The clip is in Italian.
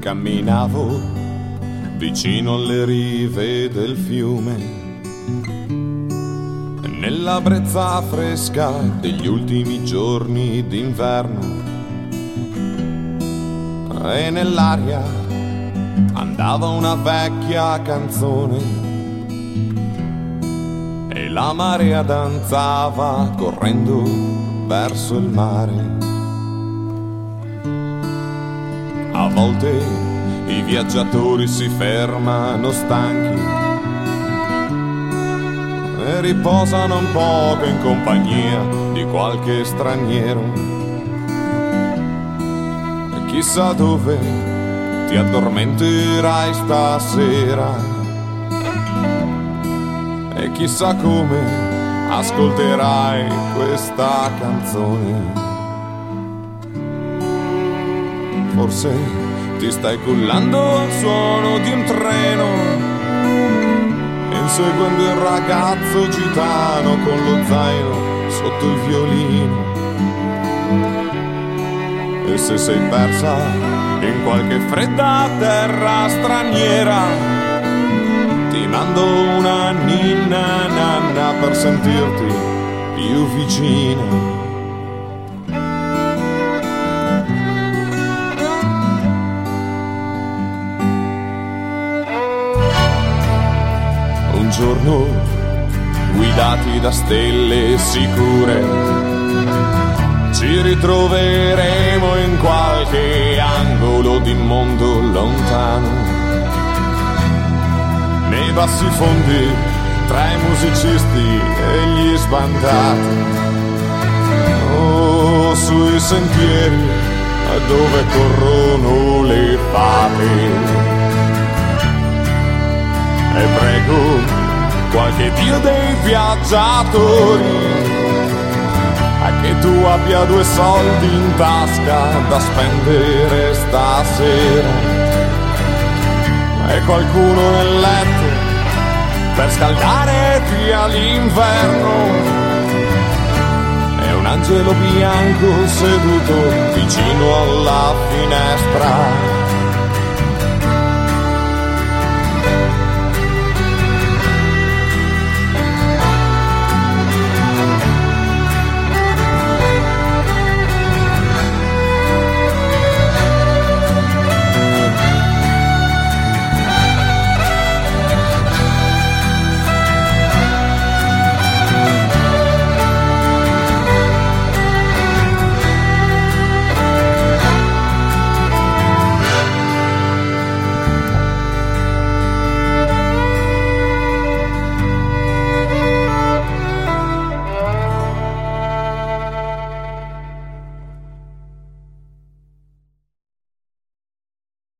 Camminavo vicino alle rive del fiume, nella brezza fresca degli ultimi giorni d'inverno, e nell'aria andava una vecchia canzone e la marea danzava correndo verso il mare. A volte i viaggiatori si fermano stanchi e riposano un poco in compagnia di qualche straniero. E chissà dove ti addormenterai stasera, e chissà come ascolterai questa canzone. Forse ti stai cullando al suono di un treno, inseguendo il ragazzo gitano con lo zaino sotto il violino. E se sei persa in qualche fredda terra straniera, ti mando una ninna nanna per sentirti più vicina. Un giorno, guidati da stelle sicure, ci ritroveremo in qualche angolo di mondo lontano, nei bassi fondi tra i musicisti e gli sbandati, o sui sentieri dove corrono le fate. E prego qualche dio dei viaggiatori a che tu abbia 2 soldi in tasca da spendere stasera, e qualcuno nel letto per scaldarti all'inverno, e un angelo bianco seduto vicino alla finestra.